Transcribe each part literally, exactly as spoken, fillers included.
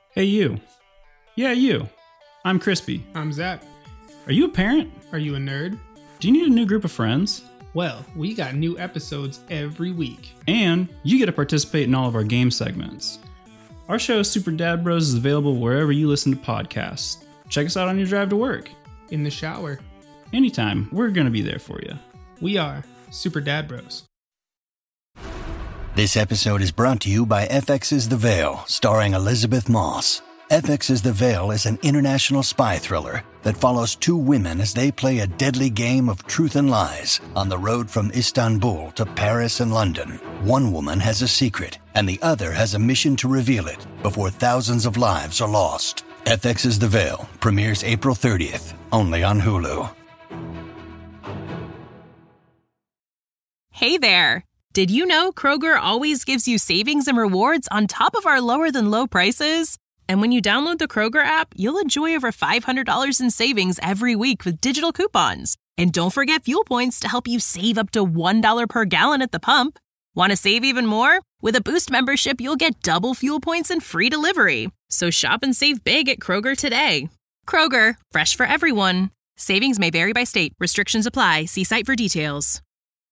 Hey, you. Yeah, you. I'm Crispy. I'm Zach. Are you a parent? Are you a nerd? Do you need a new group of friends? Well, we got new episodes every week. And you get to participate in all of our game segments. Our show, Super Dad Bros, is available wherever you listen to podcasts. Check us out on your drive to work. In the shower. Anytime, we're going to be there for you. We are Super Dad Bros. This episode is brought to you by F X's The Veil, starring Elizabeth Moss. F X's The Veil is an international spy thriller that follows two women as they play a deadly game of truth and lies on the road from Istanbul to Paris and London. One woman has a secret, and the other has a mission to reveal it before thousands of lives are lost. F X's The Veil premieres April thirtieth, only on Hulu. Hey there! Did you know Kroger always gives you savings and rewards on top of our lower-than-low prices? And when you download the Kroger app, you'll enjoy over five hundred dollars in savings every week with digital coupons. And don't forget fuel points to help you save up to one dollar per gallon at the pump. Want to save even more? With a Boost membership, you'll get double fuel points and free delivery. So shop and save big at Kroger today. Kroger, fresh for everyone. Savings may vary by state. Restrictions apply. See site for details.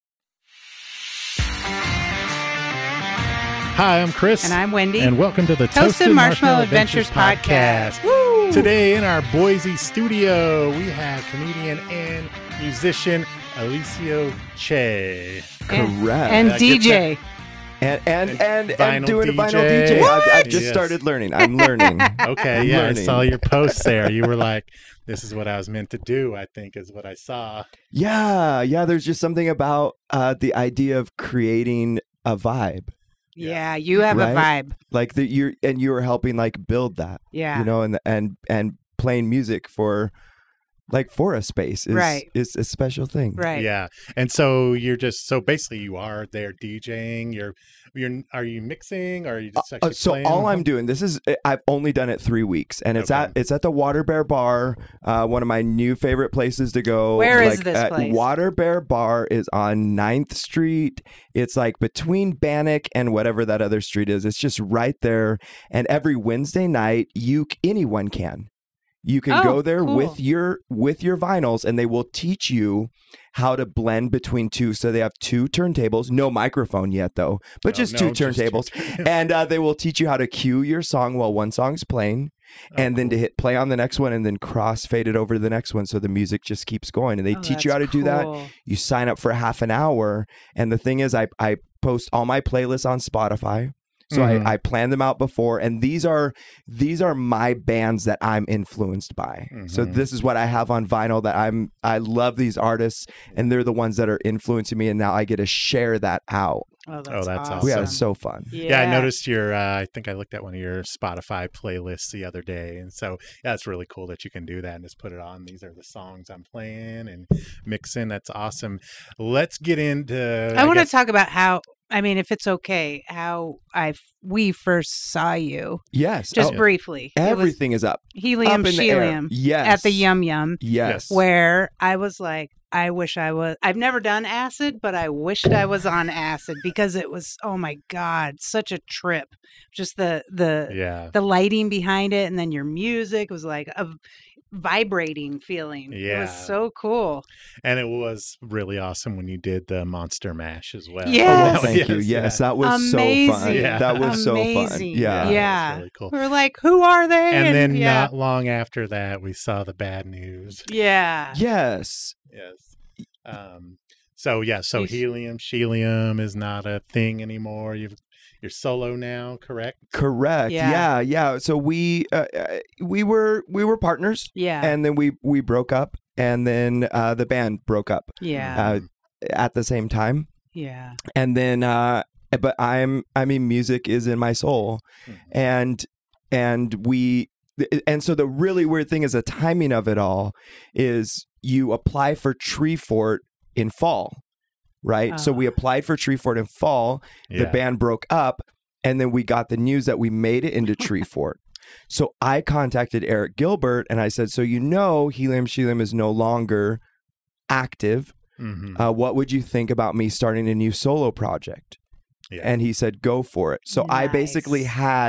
Hi, I'm Chris. And I'm Wendy. And welcome to the Toasted, Toasted Marshmallow, Marshmallow Adventures, Adventures podcast. podcast. Woo! Today in our Boise studio, we have comedian and musician Alicio Che. Correct. And I D J. get And and and, Vinyl and doing D J. a vinyl D J. I've, I've just Yes. started learning. I'm learning. Okay, I'm yeah, learning. I saw your posts there. You were like, this is what I was meant to do, I think is what I saw. Yeah, yeah. There's just something about uh, the idea of creating a vibe, Yeah, you have Right? a vibe. like that. You're and you were helping like build that. Yeah. You know, and and and playing music for like for a space is Right. is a special thing. Right. Yeah. And so you're just so basically you are there DJing. You're you're are you mixing or are you just Uh, actually so playing? all I'm doing, this is I've only done it three weeks, and it's Okay. at it's at the Water Bear Bar, uh, one of my new favorite places to go. Where is like, this uh, place? Water Bear Bar is on ninth Street. It's like between Bannock and whatever that other street is. It's just right there. And every Wednesday night, you c- anyone can. You can Oh, go there cool. with your with your vinyls, and they will teach you how to blend between two. So they have two turntables, no microphone yet though, but Oh, just no, two just two turntables, turntables. and uh, they will teach you how to cue your song while one song's playing, Oh, and then to cool. hit play on the next one, and then cross fade it over to the next one, so the music just keeps going. And they Oh, teach you how to that's do that. cool. You sign up for half an hour, and the thing is, I I post all my playlists on Spotify. So Mhm. I, I plan them out before, and these are these are my bands that I'm influenced by. So Mhm. this is what I have on vinyl that I'm I love these artists, and they're the ones that are influencing me, and now I get to share that out. Oh, that's, Oh, that's awesome. Yeah, it's so fun. Yeah, I noticed your. Uh, I think I looked at one of your Spotify playlists the other day, and so yeah, it's really cool that you can do that and just put it on. These are the songs I'm playing and mixing. That's awesome. Let's get into. I, want to guess- talk about how, I mean, if it's okay, how I we first saw you, Yes, just oh, briefly. everything is up, It was Helium up in the air. Shelium Yes, at the Yum Yum, Yes, where I was like, I wish I was. I've never done acid, but I wished I was on acid because it was, oh my God, such a trip. Just the the Yeah. the lighting behind it, and then your music was like a vibrating feeling. It Yeah. was so cool. And it was really awesome when you did the Monster Mash as well. Yes. Oh, thank you. Yes, that was so fun. Amazing. Yeah. That was so fun. Amazing. Yeah. Yeah. Yeah. That's really cool. We were like, who are they? And then yeah. not long after that, we saw the bad news. yeah. Yes. Yes. Um, so yeah, so You s- helium, Shelium is not a thing anymore. You've you're solo now, correct? Correct. Yeah. Yeah. Yeah. So we uh, uh, we were we were partners, Yeah. and then we we broke up, and then uh, the band broke up yeah. uh, at the same time, yeah. and then uh, but I'm I mean music is in my soul, Mhm. and and we and so the really weird thing is the timing of it all is you apply for Treefort in fall. Right. So we Ah. applied for Treefort in fall. The Yeah. band broke up, and then we got the news that we made it into Treefort. So I contacted Eric Gilbert and I said, so you know Helium Shelium is no longer active. Mhm. Uh, what would you think about me starting a new solo project? Yeah. And he said, go for it. So I basically Nice. had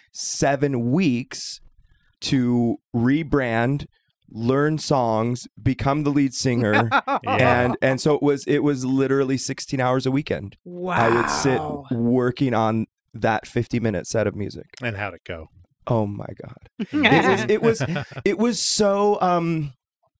seven weeks to rebrand, learn songs, become the lead singer. and and so it was it was literally sixteen hours a weekend. Wow. I would sit working on that fifty minute set of music. And how'd it go? Oh my God. It was it was it was so um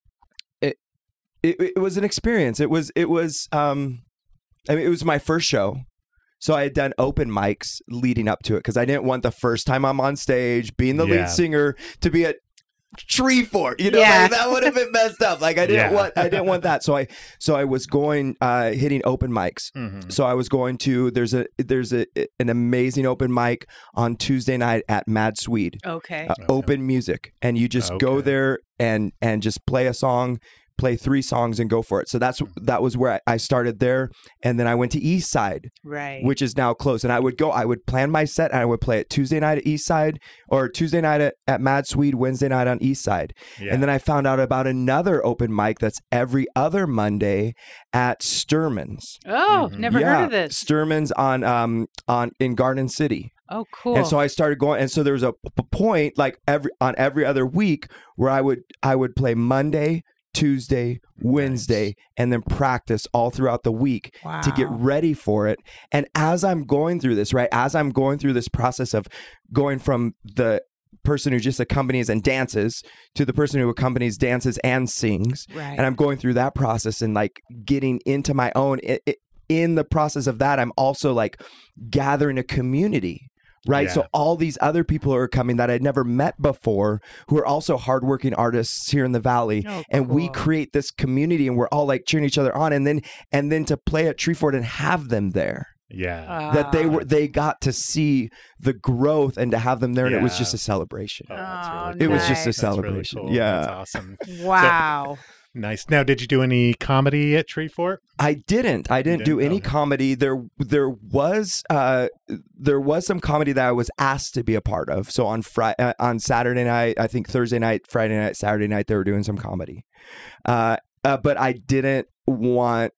it, it it was an experience. It was it was um I mean it was my first show. So I had done open mics leading up to it because I didn't want the first time I'm on stage being the Yeah. lead singer to be at Tree Fort, you know, Yeah. like, that would have been messed up. Like I didn't Yeah. want, I didn't want that. So I, so I was going, uh, hitting open mics. Mhm. So I was going to. There's a, there's a, an amazing open mic on Tuesday night at Mad Swede. Okay. Uh, Open music, and you just go Okay. there and and just play a song, play three songs, and go for it. So that's that was where I, I started there, and then I went to East Side, Right. which is now closed. And I would go, I would plan my set, and I would play it Tuesday night at East Side, or Tuesday night at, at Mad Swede, Wednesday night on East Side. Yeah. And then I found out about another open mic that's every other Monday at Sturman's. Oh, Mhm. never yeah, heard of this. Sturman's on um on in Garden City. Oh, cool. And so I started going, and so there was a p- point like every on every other week where I would I would play Monday, Tuesday, Wednesday, and then practice all throughout the week to get Wow. ready for it. And as I'm going through this, right, as I'm going through this process of going from the person who just accompanies and dances to the person who accompanies, dances, and sings, Right. and I'm going through that process and like getting into my own. It, it, in the process of that, I'm also like gathering a community. Right. Yeah. So all these other people are coming that I'd never met before who are also hardworking artists here in the Valley. Oh, And we cool. create this community and we're all like cheering each other on. And then and then to play at Tree Fort and have them there. Yeah. that they Ah. were they got to see the growth and to have them there. And it was Yeah. just a celebration. Oh, that's Oh, really It was cool. just a nice. That's really celebration. cool. Yeah. That's awesome. Wow. Nice. Now, did you do any comedy at Tree Fort? I didn't. I didn't do didn't? any Okay. comedy. There, there was, uh, there was some comedy that I was asked to be a part of. So on Friday, uh, on Saturday night, I think Thursday night, Friday night, Saturday night, they were doing some comedy. Uh, uh, but I didn't want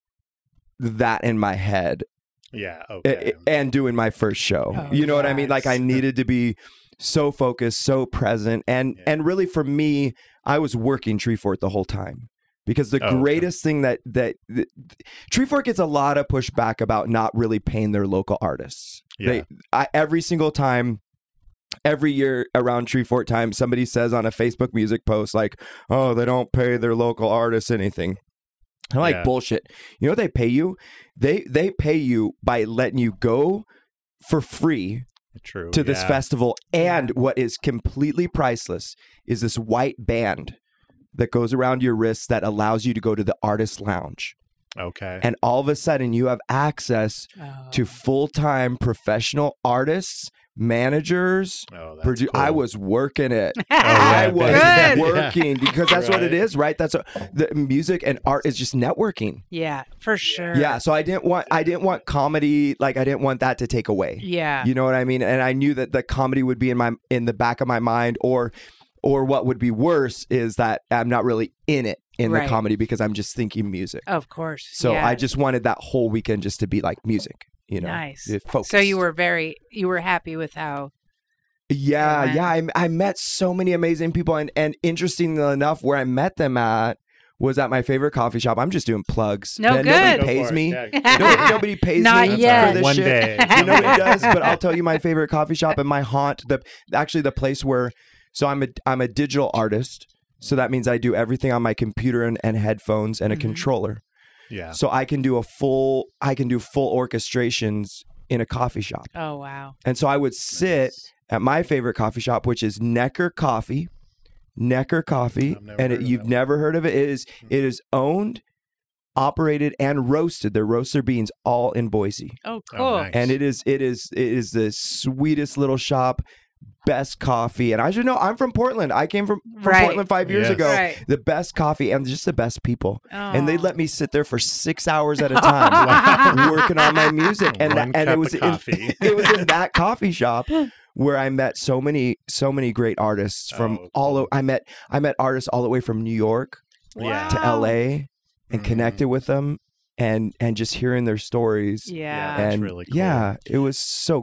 that in my head, Yeah. a- Okay. a- and doing my first show. Oh, you know what I mean? Like I yes. needed to be so focused, so present, and Yeah. and really for me, I was working Tree Fort the whole time. Because the Oh, okay. greatest thing that, that that Tree Fort gets a lot of pushback about not really paying their local artists. Yeah. They, I, every single time, every year around Tree Fort time, somebody says on a Facebook music post like, "Oh, they don't pay their local artists anything." I'm like, Yeah. bullshit. You know what they pay you? They they pay you by letting you go for free True. to this yeah. festival. And what is completely priceless is this white band that goes around your wrist that allows you to go to the artist lounge. Okay. And all of a sudden you have access Oh. to full-time professional artists, managers, oh, that's produ- cool. I was working it. Oh, I yeah, was Good. working because that's what it Right. is, right? That's what, the music and art is just networking. Yeah, for sure. Yeah, so I didn't want I didn't want comedy, like I didn't want that to take away. Yeah. You know what I mean? And I knew that the comedy would be in my in the back of my mind, or or what would be worse is that I'm not really in it in Right. the comedy because I'm just thinking music. Of course. So yeah. I just wanted that whole weekend just to be like music, you know. Nice. it- focused. So you were very, you were happy with how. Yeah, went. yeah. I, I met so many amazing people, and and interestingly enough, where I met them at was at my favorite coffee shop. I'm just doing plugs. No, And good. Nobody Go pays for it. me. Yeah. No, nobody pays Not me yet. for this One shit. day. Nobody does, but I'll tell you my favorite coffee shop and my haunt. The actually the place where, so I'm a I'm a digital artist, so that means I do everything on my computer and, and headphones and a Mhm. controller. Yeah. So I can do a full I can do full orchestrations in a coffee shop, Oh, wow. and so I would sit at my favorite coffee shop, which is Necker Coffee. Necker Coffee, I've never and heard it, of you've that one. never heard of it. It is it is owned, operated, and roasted. They roast their beans all in Boise, Oh, Oh, cool. nice. and it is it is it is the sweetest little shop, best coffee. And I should know I'm from Portland. I came from, from Right. Portland five years Yes. ago. Right. The best coffee and just the best people. And they Oh. let me sit there for six hours at a time working on my music. And One that, and cup it was of in, coffee. it was in that coffee shop where I met so many so many great artists from Oh, all cool. over. I met I met artists all the way from New York Yeah. to Wow. L A and Mhm. connected with them, and and just hearing their stories. Yeah. That's and really cool. yeah, it was so great.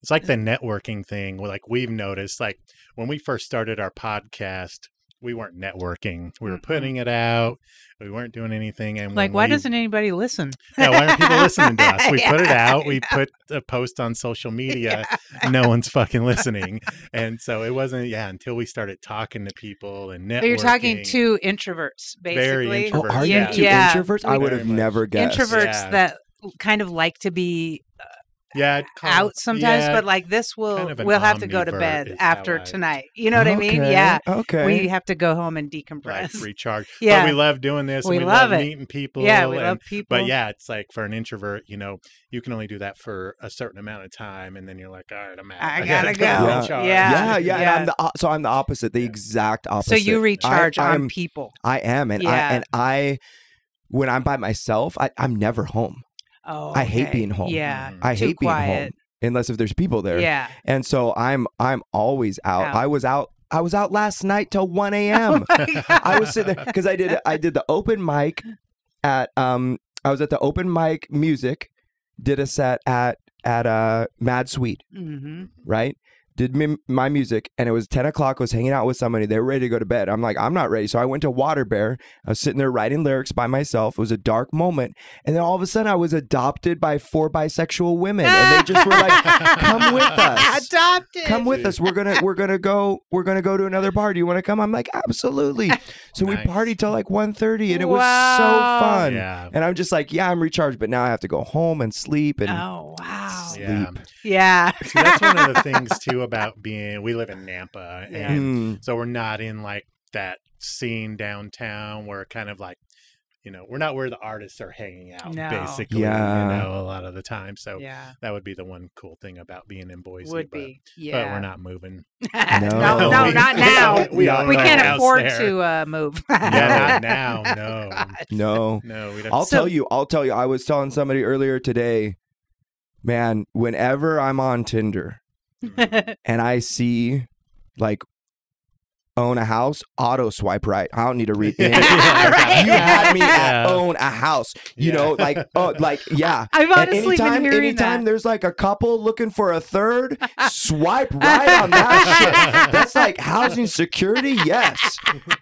It's like the networking thing. Like we've noticed, like when we first started our podcast, we weren't networking. We were putting it out. We weren't doing anything. And Like, when why we, doesn't anybody listen? Yeah, why aren't people listening to us? We Yeah, put it out. I We know. put a post on social media. No one's fucking listening. And so it wasn't, yeah, until we started talking to people and networking. But you're talking to introverts, Very basically. introvert. Oh, are you Yeah, two yeah. introverts? I We- would have Very much. never guessed. Introverts Yeah. that kind of like to be yeah, I'd call out it- sometimes, yeah, but like this will kind of an we'll have to go to omnivert bed is after how I- tonight. You know what I mean? Okay, Yeah. Okay. We have to go home and like decompress. recharge. Yeah. But we love doing this. We and we love love it. meeting people. yeah, we and- love people. But yeah, it's like for an introvert, you know, you can only do that for a certain amount of time, and then you're like, all right, I'm out. I gotta go. Yeah. recharge. Yeah. yeah, yeah, yeah. And I'm the o- so I'm the opposite, the exact So opposite. you recharge I, on I'm- people. I am, and Yeah. I and I when I'm by myself, I, I'm never home. Oh, I hate okay. being home. Yeah. Mhm. I Too hate being quiet. home unless if there's people there. Yeah. And so I'm I'm always out. Out. I was out. I was out last night till one a.m. Oh my I was sitting there because I did I did the open mic at um I was at the open mic music, did a set at at uh Mad Sweet, hmm right? Did me, my music, and it was ten o'clock. Was hanging out with somebody. They were ready to go to bed. I'm like, I'm not ready. So I went to Water Bear. I was sitting there writing lyrics by myself. It was a dark moment, and then all of a sudden, I was adopted by four bisexual women, and they just were like, "Come with us, Adopted. come with us. We're gonna, we're gonna go, we're gonna go to another bar. Do you want to come?" I'm like, "Absolutely." So we Nice. partied till like one thirty, and it was Wow. so fun. Yeah. And I'm just like, "Yeah, I'm recharged," but now I have to go home and sleep and Oh wow. sleep. Yeah. Yeah. See, that's one of the things too about being. We live in Nampa, Yeah. and Mm. so we're not in like that scene downtown. We're kind of like, you know, we're not where the artists are hanging out. No. Basically, Yeah. you know, a lot of the time. So Yeah. that would be the one cool thing about being in Boise. Would but, be. but Yeah. we're not moving. no, No. no, We- not now. we own We our can't house afford there. to uh, move. Yeah, not now. No, No. no. We don't. I'll So- tell you, I'll tell you, I was telling somebody earlier today, man, whenever I'm on Tinder and I see like own a house, auto swipe right. I don't need to read anything. Right. You had me at Yeah. own a house. You Yeah. know, like oh like yeah. I've And honestly been anytime, hearing anytime that. there's like a couple looking for a third, swipe right on that shit. That's like housing security. Yes,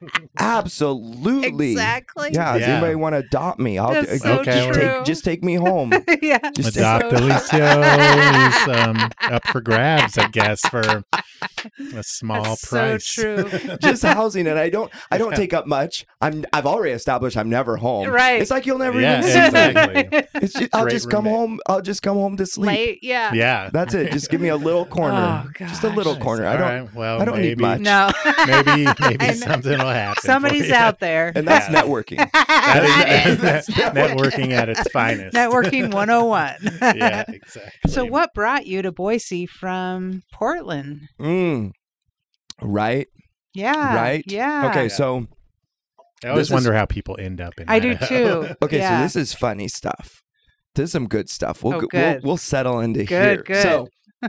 absolutely. Exactly. Yeah. Does Yeah. anybody want to adopt me? I'll That's do, so Okay, just, we're- true. take, just take me home. yeah. Just Adopt so- Alicio is um, up for grabs, I guess, for a small That's price. so true. just housing, and I don't. I don't take up much. I'm. I've already established I'm never home. Right. It's like you'll never Yeah, even see me. exactly. It's just, I'll Great just come roommate. home. I'll just come home to sleep. Late. Yeah. Yeah. That's it. Just give me a little corner. Oh, just a gosh. little corner. I All don't. right, well, I don't need maybe, much. No. Maybe, I maybe know. something will happen. for Somebody's you. out there. And that's Yeah. networking. That is, That's that's networking at its finest. Networking one oh one. Yeah, exactly. So, what brought you to Boise from Portland? Mm. Right. Yeah. Right? Yeah. Okay. Yeah. So I always this is- wonder how people end up in. I do Idaho. too. okay. Yeah. So this is funny stuff. This is some good stuff. We'll Oh, go- good. We'll, we'll settle into Good, here. good. So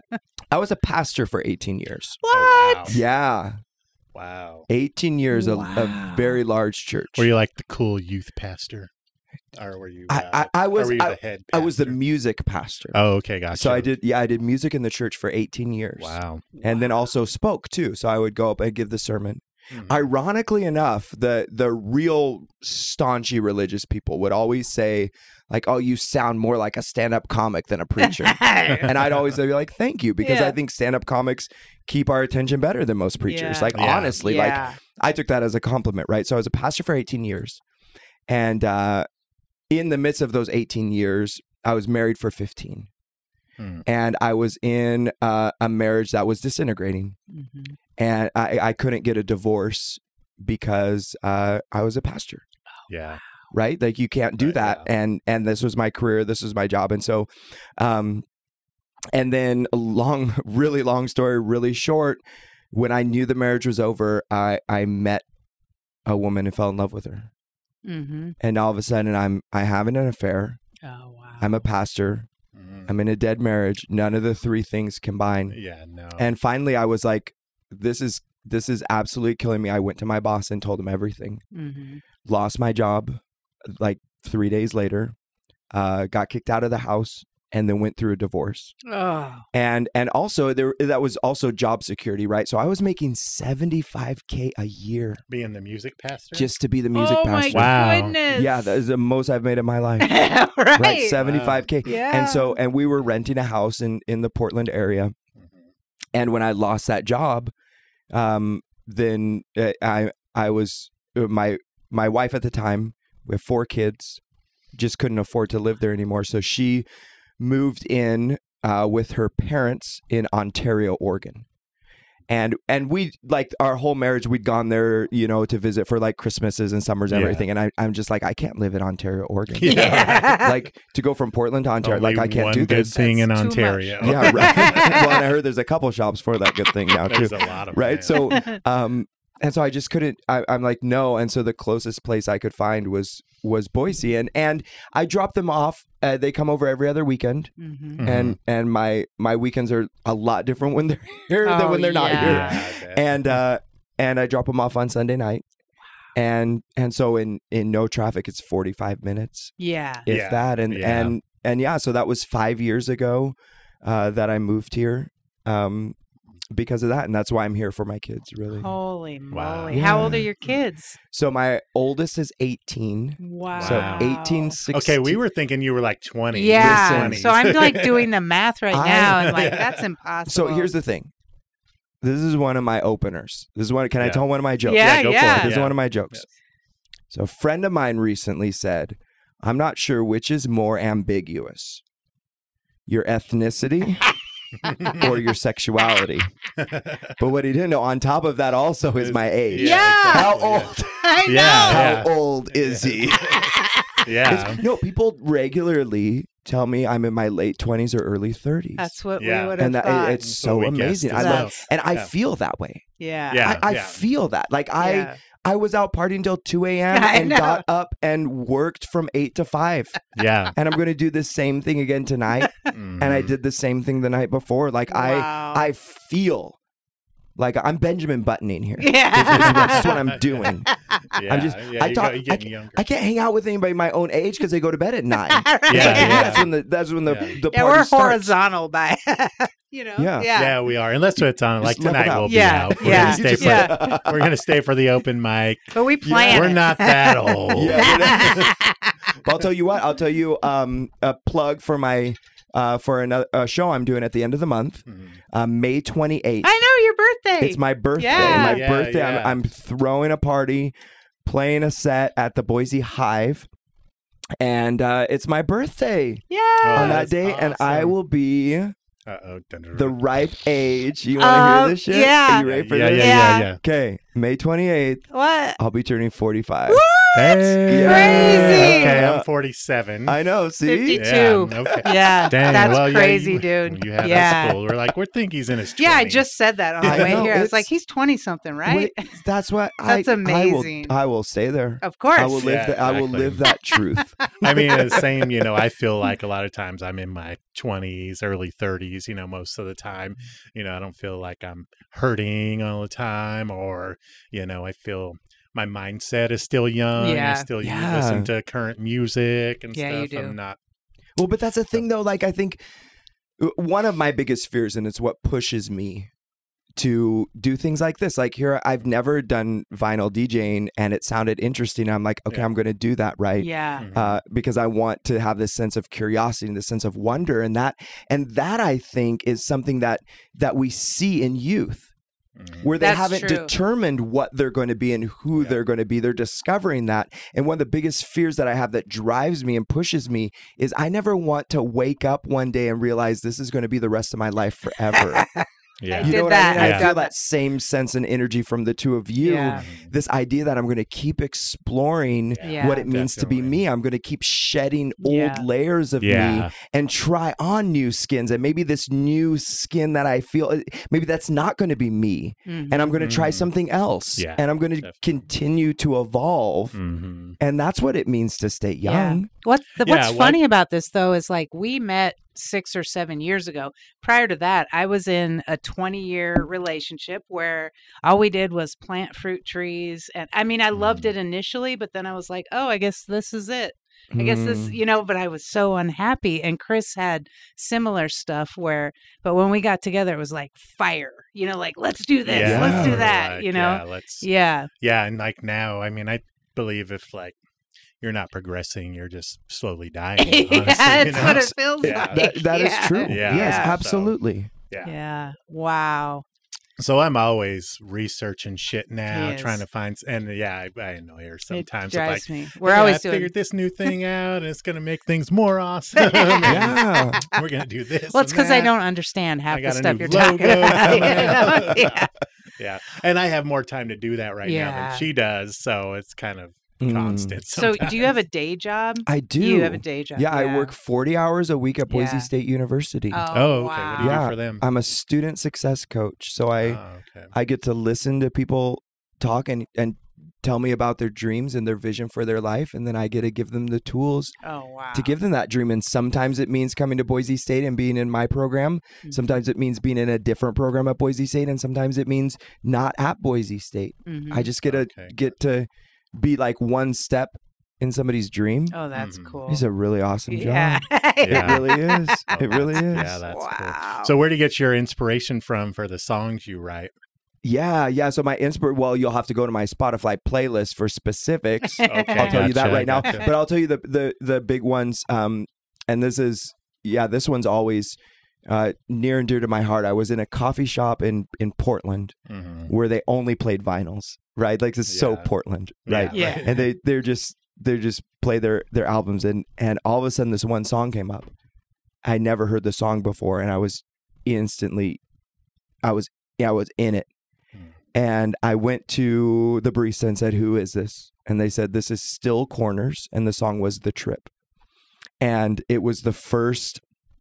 I was a pastor for eighteen years. What? Oh, wow. Yeah. Wow. eighteen years, a, Wow. a very large church. Were you like the cool youth pastor, or were you? I- uh, I- I or was- were you I- the head I was the pastor? music pastor. Oh, okay, gotcha. So I did, yeah, I did music in the church for eighteen years. Wow. And then also spoke too. So I would go up and give the sermon. Mhm. Ironically enough, the the real staunchy religious people would always say, like, "Oh, you sound more like a stand-up comic than a preacher." And I'd always be like, "Thank you," because Yeah. I think stand-up comics keep our attention better than most preachers. Yeah. Like Yeah. honestly, like Yeah. I took that as a compliment, right? So I was a pastor for eighteen years. And uh, in the midst of those eighteen years, I was married for fifteen. Hmm. And I was in uh, a marriage that was disintegrating. Mhm. And I, I couldn't get a divorce because uh, I was a pastor, Yeah. right? Like you can't do Right, that. yeah. And and this was my career. This was my job. And so, um, and then a long, really long story, really short. When I knew the marriage was over, I I met a woman and fell in love with her. Mhm. And all of a sudden, I'm I having an affair. Oh wow. I'm a pastor. Mhm. I'm in a dead marriage. None of the three things combined. Yeah. No. And finally, I was like, "This is this is absolutely killing me." I went to my boss and told him everything. Mhm. Lost my job like three days later. Uh, got kicked out of the house. and then went through a divorce. Oh, And and also there that was also job security, right? So I was making seventy-five K a year Being the music pastor. just to be the music oh pastor. my Wow. goodness. Yeah, that is the most I've made in my life. right. Right, seventy-five K. Yeah. And so and we were renting a house in in the Portland area. And when I lost that job, um then uh, I I was uh, my my wife at the time, we have four kids, just couldn't afford to live there anymore. So she moved in uh, with her parents in Ontario, Oregon. And and we, like, our whole marriage, we'd gone there, you know, to visit for, like, Christmases and summers and Yeah. everything. And I, I'm just like, I can't live in Ontario, Oregon. Yeah. Like, to go from Portland to Ontario, Only like, I can't one do good this. thing in That's too Ontario. much. Yeah, right. Well, and I heard there's a couple shops for that good thing now, too. There's a lot of Right? them. So, um, and so I just couldn't, I, I'm like, no. And so the closest place I could find was was Boise. And and I dropped them off. Uh, they come over every other weekend. Mhm. Mhm. And and my my weekends are a lot different when they're here than Oh, when they're not yeah. here. Yeah, I bet. And uh, and I drop them off on Sunday night. And and so in, in no traffic, it's forty-five minutes, Yeah. if Yeah, that. And, yeah. and and yeah, so that was five years ago uh, that I moved here. Um, because of that, and that's why I'm here for my kids, really. Holy Wow. moly. How old are Yeah. your kids? So my oldest is eighteen. Wow. So Wow. eighteen, sixteen. Okay, we were thinking you were like twenty. Yeah. Listen. So I'm like doing the math right I- now and like, Yeah. that's impossible. So here's the thing. This is one of my openers. This is one. Can I Yeah. tell one of my jokes? Yeah, Yeah, go for yeah. it. This is Yeah. one of my jokes. Yes. So a friend of mine recently said, "I'm not sure which is more ambiguous, your ethnicity or your sexuality." But what he didn't know, on top of that, also is my age. Yeah. How exactly, yeah. old? I know. Yeah. How old is he? Yeah. It's- no, people regularly tell me I'm in my late twenties or early thirties. That's what Yeah. we would have and that, thought. it's That's so what we amazing. guessed I as love, well. and I Yeah. feel that way. yeah. Yeah. I, I feel that. Like I, Yeah. I was out partying till two a.m. I and know. got up and worked from eight to five. Yeah. And I'm going to do the same thing again tonight. And I Mhm. did the same thing the night before. Like Wow. I, I feel like I'm Benjamin Buttoning here. Yeah. This is what, this is what I'm doing. Yeah. I'm just, yeah, I you talk, go, you're I, getting ca- younger. I can't hang out with anybody my own age because they go to bed at nine. Right. Yeah, yeah. That's when the, that's when the, Yeah. the Yeah, party we're starts. horizontal by, you know? Yeah. Yeah. Yeah, we are. Unless it's on, like Just level tonight, out. we'll be Yeah, out. We're yeah, gonna stay for, yeah. We're gonna stay for the open mic. But we plan We're it. not that old. Yeah, But I'll tell you what. I'll tell you um, a plug for my uh, for another uh, show I'm doing at the end of the month, Mhm. uh, May twenty-eighth. I know your birthday. It's my birthday. Yeah. My Yeah, birthday. yeah. I'm, I'm throwing a party, playing a set at the Boise Hive, and uh, it's my birthday yeah. Oh, on that that's day, and I awesome. will be Uh-oh. Dun, dun, the dun. ripe age. You want to Um, hear this shit? yeah. Are you ready for yeah, this? yeah, Yeah. yeah, yeah. Okay, May twenty-eighth. What? I'll be turning forty-five. What? Hey. Crazy. Okay, I'm forty-seven. I know. See, fifty-two. Yeah, okay. Yeah. Dang, that's well, yeah, crazy, you, dude. You have yeah. that school. We're like, we think he's in his Yeah, I twenties. just said that on the I way know, here. I was it's- like, he's twenty something, right? Wait, that's what That's I, amazing. I will, I will stay there. Of course. I will live. Yeah, the, I will exactly. live that truth. I mean, the same, you know, I feel like a lot of times I'm in my twenties, early thirties, you know, most of the time. You know, I don't feel like I'm hurting all the time, or, you know, I feel my mindset is still young. Yeah. I still Yeah. listen to current music and Yeah, you stuff. do. I'm not. Well, but that's the thing, though. Like, I think uh, one of my biggest fears, and it's what pushes me to do things like this. Like here, I've never done vinyl DJing, and it sounded interesting. I'm like, okay, Yeah. I'm going to do that, right? Yeah. Mhm. Uh, because I want to have this sense of curiosity and this sense of wonder, and that, and that I think is something that that we see in youth, Mhm. where they That's haven't true. determined what they're going to be and who Yeah. they're going to be. They're discovering that. And one of the biggest fears that I have that drives me and pushes me is I never want to wake up one day and realize this is going to be the rest of my life forever. Yeah. You did know what that. I mean? Yeah. I feel that same sense and energy from the two of you. Yeah. This idea that I'm going to keep exploring Yeah. what it means to be Definitely. me. I'm going to keep shedding old Yeah. layers of me Yeah. and try on new skins. And maybe this new skin that I feel, maybe that's not going to be me. Mhm. And I'm going to try Mhm. something else. Yeah, and I'm going to definitely. continue to evolve. Mhm. And that's what it means to stay Yeah. young. What's the, Yeah, what's what- funny about this though is like we met six or seven years ago. Prior to that, I was in a twenty year relationship where all we did was plant fruit trees. And I mean, I loved Mm. it initially, but then I was like, oh, I guess this is it. I guess this, Mm. you know, but I was so unhappy. And Chris had similar stuff where, but when we got together, it was like fire, you know, like, let's do this, Yeah. let's do Yeah. that, Like, you know? Yeah, let's, Yeah. yeah, and like now, I mean, I believe if like you're not progressing, you're just slowly dying. Honestly, yeah, you that's know? what it feels Yeah. like. That, that is Yeah. true. Yeah. Yes, So- absolutely. Yeah. Yeah. Wow. So I'm always researching shit now, He is. trying to find, and yeah, I, I annoy her sometimes. It with, drives like, me. We're "Hey, always I doing. figured this new thing out, and it's gonna make things more awesome. Yeah. We're gonna do this. Well, it's because because I don't understand half I the got a stuff new you're talking logo about. coming you know? out. Yeah. Yeah, and I have more time to do that right now Yeah. than she does, so it's kind of Mm. constant. So, do you have a sometimes. day job? I do. You have a day job. Yeah, I work forty hours a week at Boise Yeah. State University. Oh, Oh, okay. wow. What do you Yeah. do for them? I'm a student success coach. So I, oh, okay. I get to listen to people talk and, and tell me about their dreams and their vision for their life. And then I get to give them the tools Oh, wow. to give them that dream. And sometimes it means coming to Boise State and being in my program. Mhm. Sometimes it means being in a different program at Boise State. And sometimes it means not at Boise State. Mhm. I just get to Okay, get to be like one step in somebody's dream. Oh, that's Mhm. cool. It's a really awesome yeah. job. It Yeah. really is. Oh, It really is. that's- Yeah, that's Wow. cool. So where do you get your inspiration from for the songs you write? Yeah, yeah. So my inspir well, you'll have to go to my Spotify playlist for specifics. Okay, I'll tell you that gotcha, right now. gotcha. But I'll tell you the the the big ones. Um, and this is yeah, this one's always uh, near and dear to my heart. I was in a coffee shop in in Portland Mhm. where they only played vinyls. Right, like this is so Yeah. Portland, right? Yeah. And they they're just they just play their their albums and and all of a sudden this one song came up. I never heard the song before, and I was instantly, I was yeah, I was in it. Hmm. And I went to the barista and said, "Who is this?" And they said, "This is Still Corners," and the song was "The Trip." And it was the first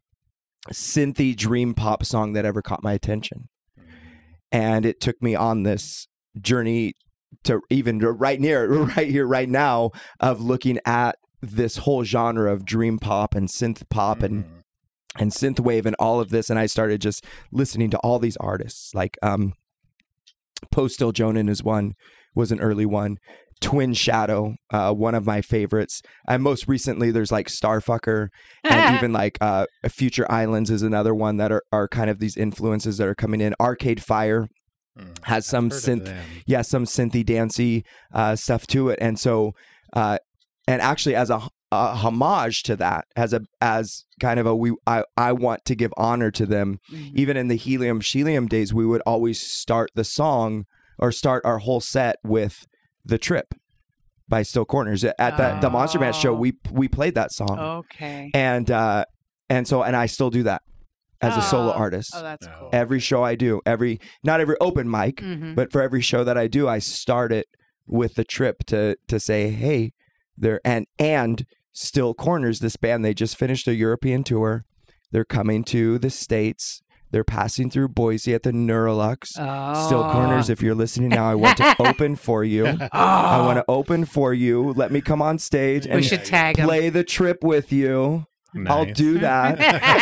synthy dream pop song that ever caught my attention. And it took me on this journey to even to right near, right here, right now, of looking at this whole genre of dream pop and synth pop and Mhm. and synthwave and all of this. And I started just listening to all these artists. Like um, Postal Jonan is one, was an early one. Twin Shadow, uh, one of my favorites. And most recently, there's like Starfucker and even like uh, Future Islands is another one that are, are kind of these influences that are coming in. Arcade Fire Mhm. has I've some heard of synth, them. yeah, some synthy dancey uh, stuff to it. And so, uh, and actually as a, a homage to that, as a as kind of a we, I I want to give honor to them. Mhm. Even in the Helium Shelium days, we would always start the song or start our whole set with "The Trip" by Still Corners. At the the Monster Mash show, Oh. we we played that song, Okay. and uh, and so and I still do that as a solo Oh. artist. Oh, that's No. cool. Every show I do, every not every open mic, Mhm. but for every show that I do, I start it with the trip to to say, hey, there and and Still Corners, this band, they just finished a European tour. They're coming to the States. They're passing through Boise at the Neurolux. Oh. Still Corners, if you're listening now, I want to open for you. I want to open for you. Let me come on stage We and should tag him. play the trip with you. I'll Nice. do that.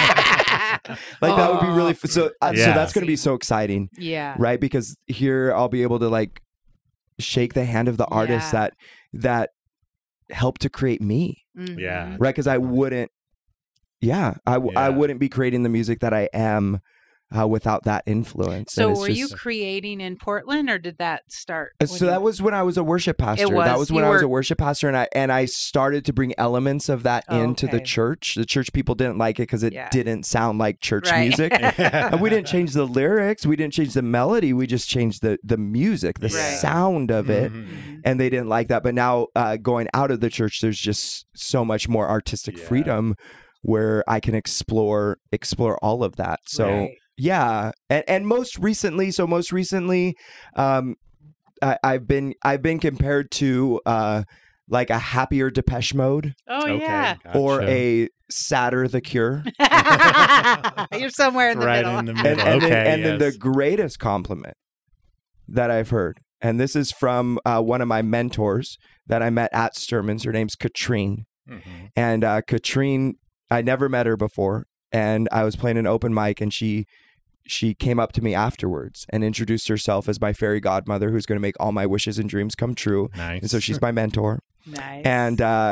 Like that would be really f- so. Uh, So Yeah. that's going to be so exciting, Yeah. right? Because here I'll be able to like shake the hand of the artists Yeah. that that helped to create me, Mhm. Yeah. right? Because I wouldn't, yeah, I w- I Yeah. wouldn't be creating the music that I am uh, without that influence. So And it's were you just- creating in Portland or did that start? Uh, when So you- that was when I was a worship pastor. That was. was when You I was were- a worship pastor, and I and I started to bring elements of that Oh, into the okay. church. The church people didn't like it because it Yeah. didn't sound like church Right. music. And we didn't change the lyrics, we didn't change the melody, we just changed the the music, the Right. sound of it. Mhm. Mhm. And they didn't like that. But now uh, going out of the church, there's just so much more artistic Yeah. freedom where I can explore explore all of that. So Right. yeah, and and most recently, so most recently, um, I, I've been I've been compared to uh, like a happier Depeche Mode Oh Okay, yeah. or gotcha. a sadder The Cure. You're somewhere in the Right middle. in the And, middle. and, okay, then, and then the yes. greatest compliment that I've heard, and this is from uh, one of my mentors that I met at Sturman's. Her name's Katrine. Mhm. And uh, Katrine, I never met her before, and I was playing an open mic, and she she came up to me afterwards and introduced herself as my fairy godmother, who's going to make all my wishes and dreams come true. Nice. And so she's my mentor, Nice. and uh,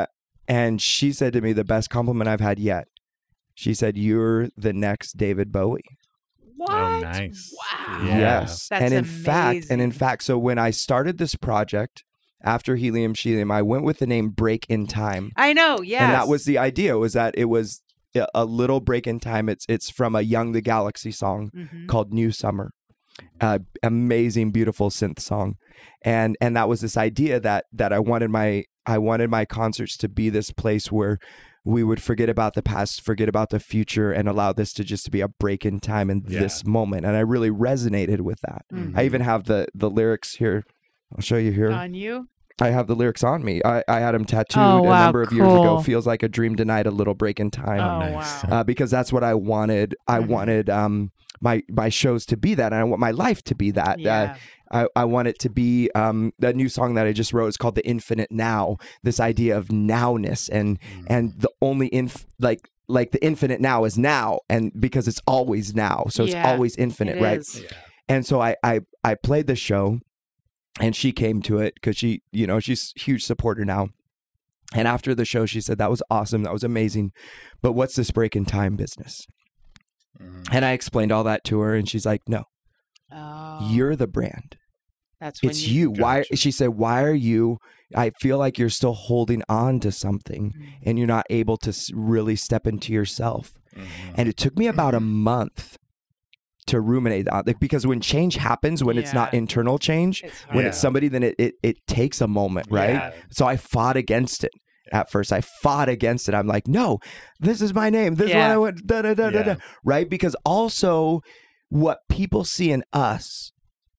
And she said to me, the best compliment I've had yet. She said, "You're the next David Bowie." What? Oh, nice. Wow. Yeah. Yes. That's and in amazing. fact, and in fact, so when I started this project after Helium Shelium, I went with the name Break in Time. I know, yes. And that was the idea, was that it was a- a little break in time. It's it's from a Young the Galaxy song Mhm. called New Summer. Uh, amazing, beautiful synth song. And and that was this idea that that I wanted my I wanted my concerts to be this place where we would forget about the past, forget about the future, and allow this to just be a break in time in Yeah. this moment. And I really resonated with that. Mhm. I even have the the lyrics here. I'll show you here. On you? I have the lyrics on me. I, I had them tattooed Oh, wow, a number of years ago. cool. Feels like a dream denied, a little break in time. Oh, nice. wow. Uh, because that's what I wanted. I Mhm. wanted um, my my shows to be that, and I want my life to be that. Yeah. Uh, I, I want it to be um, the new song that I just wrote is called "The Infinite Now." This idea of nowness, and Mm. and the only inf like like the infinite now is now, and because it's always now, so it's Yeah, always infinite, It right? is. Yeah. And so I I I played the show, and she came to it because she, you know, she's a huge supporter now. And after the show, she said, "That was awesome. That was amazing. But what's this break in time business?" Mm. And I explained all that to her, and she's like, "No, Oh, you're the brand. that's when It's you. Why?" Gotcha. She said, "Why are you? I feel like you're still holding on to something, Mm. and you're not able to s- really step into yourself." Mhm. And it took me about a month to ruminate on it, because when change happens, when it's not Yeah. internal change, It's when hard. it's somebody, then it, it it takes a moment, right? Yeah. So I fought against it at first. I fought against it. I'm like, no, this is my name. This is what Yeah. I want. Da, da, da, da, da. Yeah. Right? Because also, what people see in us,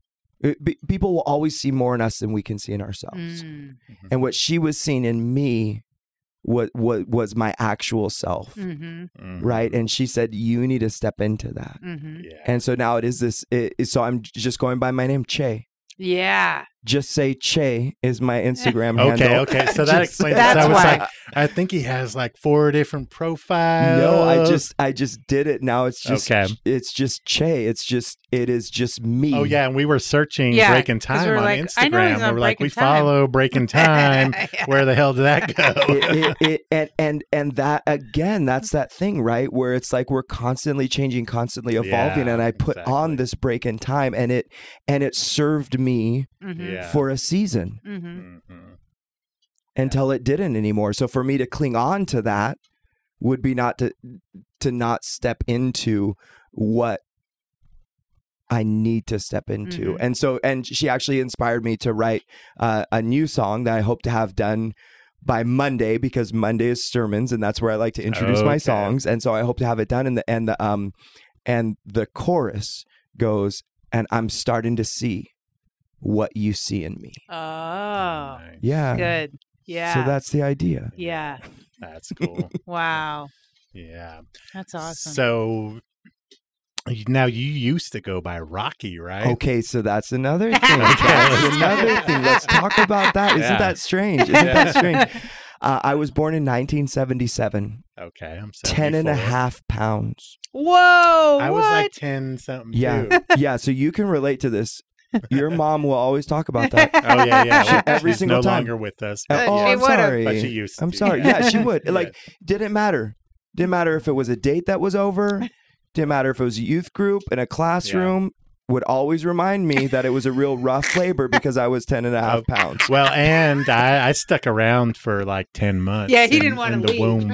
it- be- people will always see more in us than we can see in ourselves. Mm. And what she was seeing in me was was, was my actual self, Mm-hmm. Mhm. right? And she said, "You need to step into that." Mm-hmm. Yeah. And so now it is this. It, it- so I'm just going by my name, Che. Yeah. Just say Che is my Instagram Okay, handle. okay. So that Just- explains it. That's I was why. like, I think he has like four different profiles. No, I just I just did it. Now it's just Okay. it's just Che. It's just it is just me. Oh yeah, and we were searching Yeah, Breaking 'cause Time we were on like, I know he's Instagram. on We were like, Breaking we Time. follow Breaking Time. Yeah. Where the hell did that go? It, it, it, and and and that again, that's that thing, right? Where it's like we're constantly changing, constantly evolving, Yeah, and I put on exactly. this break in time, and it and it served me Mm-hmm. Yeah. for a season Mm-hmm. Mhm. until it didn't anymore. So for me to cling on to that would be not to to not step into what I need to step into. Mhm. And so, and she actually inspired me to write uh, a new song that I hope to have done by Monday, because Monday is sermons, and that's where I like to introduce my Okay. songs. And so I hope to have it done. And the and the um and the chorus goes, "And I'm starting to see what you see in me." Oh, Nice. Yeah. good. Yeah. So that's the idea. yeah. That's cool. Wow. Yeah. That's awesome. So now you used to go by Rocky, right? Okay, so that's another thing. Okay, That's let's- another thing. Let's talk about that. Isn't Yeah. that strange? Isn't that strange? Uh, I was born in nineteen seventy-seven, Okay. I'm ten and a seventy-four. half pounds. Whoa. I was what? like ten something Yeah. too. Yeah, so you can relate to this. Your mom will always talk about that. Oh yeah, yeah. She- every She's single no time. longer with us. Uh, but oh, she yeah. I'm would've. sorry. But she used to. I'm sorry. Yeah, she would. Yeah. Like, didn't matter. Didn't matter if it was a date that was over. Didn't matter if it was a youth group in a classroom. Would always remind me that it was a real rough labor because I was ten and a half Oh, pounds. Well, and I, I stuck around for like ten months. Yeah, he in- didn't want in to the leave. womb.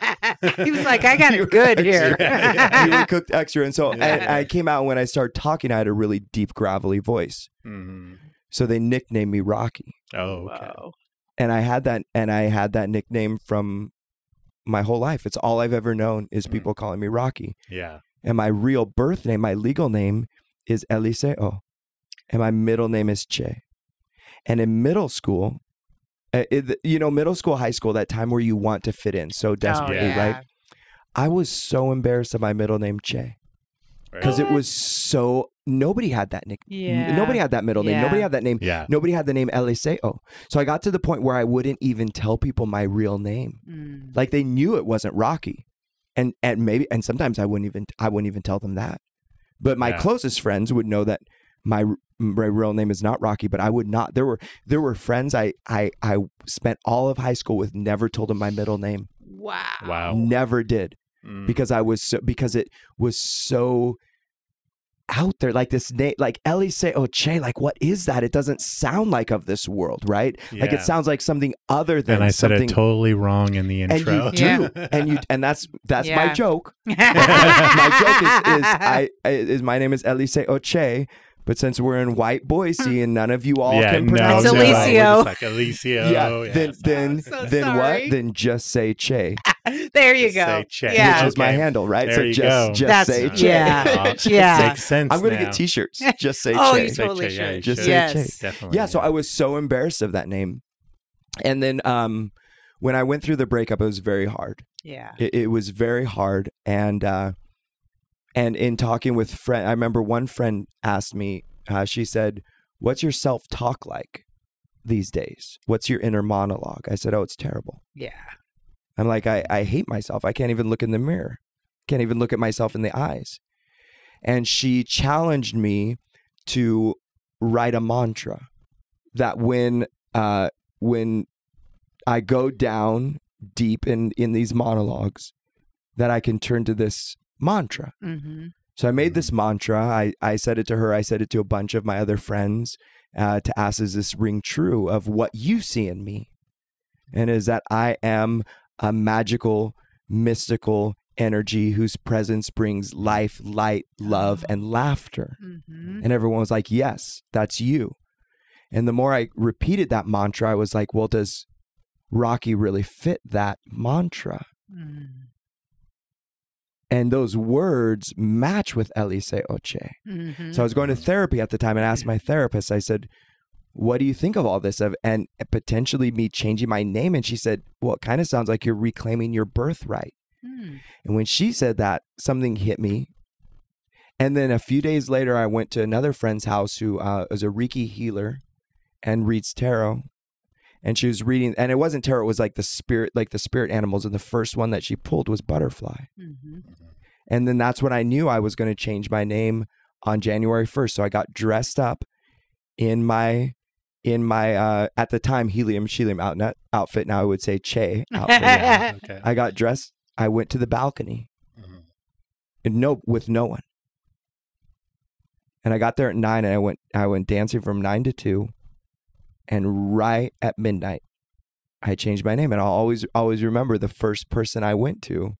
He was like, I got You it good were here. you were cooked extra. And so and I came out, and when I started talking, I had a really deep, gravelly voice. Mhm. So they nicknamed me Rocky. Oh, okay. Whoa. And I had that and I had that nickname from my whole life. It's all I've ever known is Mm. people calling me Rocky. Yeah. And my real birth name, my legal name is Eliseo. And my middle name is Che. And in middle school, uh, it, you know, middle school, high school, that time where you want to fit in so desperately, Oh, yeah. right? I was so embarrassed of my middle name, Che. Because it was so, nobody had that nickname. Yeah. Nobody had that middle name. Yeah. Nobody had that name. Yeah. Nobody had the name Eliseo. So I got to the point where I wouldn't even tell people my real name. Mm. Like they knew it wasn't Rocky. And and maybe and sometimes I wouldn't even I wouldn't even tell them that. But my Yeah. closest friends would know that my my real name is not Rocky, but I would not. There were there were friends I I I spent all of high school with. Never told them my middle name. Wow. Wow. Never did Mm. because I was so because it was so out there. Like this name, like Elise Oche. Like what is that? It doesn't sound like of this world, right? Like it Yeah. sounds like something other than And I said something. it totally wrong in the and intro. you do, and you, and that's that's my Yeah. joke. My joke is, is I is my name is Elise Oche, but since we're in white Boise and none of you all yeah, can no, pronounce no, It's it, we're Alicio. just like Alicio. yeah, yes. then then so then sorry. what? Then just say Che, There you Just go. say Che. Yeah. which is my Okay. handle, right? There so you just go. just That's- say Che. yeah. Just Yeah. say- Makes sense. I'm gonna now. get T-shirts. Just say Oh, Che. you Say totally Che, yeah, you should. Just should. say Yes. Che. Definitely. Yeah, so I was so embarrassed of that name, and then um, when I went through the breakup, it was very hard. Yeah. It, it was very hard, and uh, and in talking with friend, I remember one friend asked me. Uh, she said, "What's your self-talk like these days? What's your inner monologue?" I said, "Oh, it's terrible. Yeah. I'm like, I, I hate myself. I can't even look in the mirror. Can't even look at myself in the eyes." And she challenged me to write a mantra that when uh, when I go down deep in, in these monologues, that I can turn to this mantra. Mm-hmm. So I made this mantra. I, I said it to her. I said it to a bunch of my other friends uh, to ask, does this ring true of what you see in me? And is that I am a magical, mystical energy whose presence brings life, light, love, and laughter. Mm-hmm. And everyone was like, yes, that's you. And the more I repeated that mantra, I was like, well, does Rocky really fit that mantra? Mm. And those words match with Elise Oche. Mm-hmm. So I was going to therapy at the time and asked my therapist, I said, what do you think of all this? Of, and potentially me changing my name. And she said, well, it kind of sounds like you're reclaiming your birthright. Mm. And when she said that, something hit me. And then a few days later, I went to another friend's house who uh, is a Reiki healer and reads tarot. And she was reading, and it wasn't tarot, it was like the spirit, like the spirit animals. And the first one that she pulled was butterfly. Mm-hmm. And then that's when I knew I was going to change my name on January first. So I got dressed up in my, in my, uh, at the time, helium, helium out, outfit. Now I would say Che outfit. Yeah, okay. I got dressed. I went to the balcony Mhm. and no, with no one. And I got there at nine and I went, I went dancing from nine to two. And right at midnight, I changed my name. And I'll always, always remember the first person I went to